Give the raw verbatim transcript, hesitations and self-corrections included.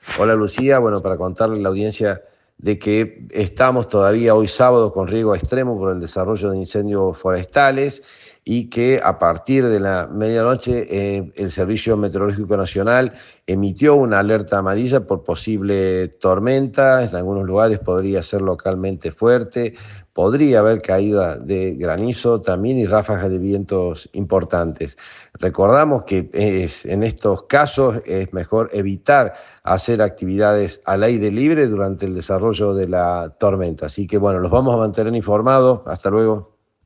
Hola Lucía, bueno, para contarle a la audiencia de que estamos todavía hoy sábado con riesgo extremo por el desarrollo de incendios forestales y que a partir de la medianoche eh, el Servicio Meteorológico Nacional emitió una alerta amarilla por posible tormenta. En algunos lugares podría ser localmente fuerte, podría haber caída de granizo también y ráfagas de vientos importantes. Recordamos que es, en estos casos es mejor evitar hacer actividades al aire libre durante el desarrollo de la tormenta. Así que bueno, los vamos a mantener informados. Hasta luego.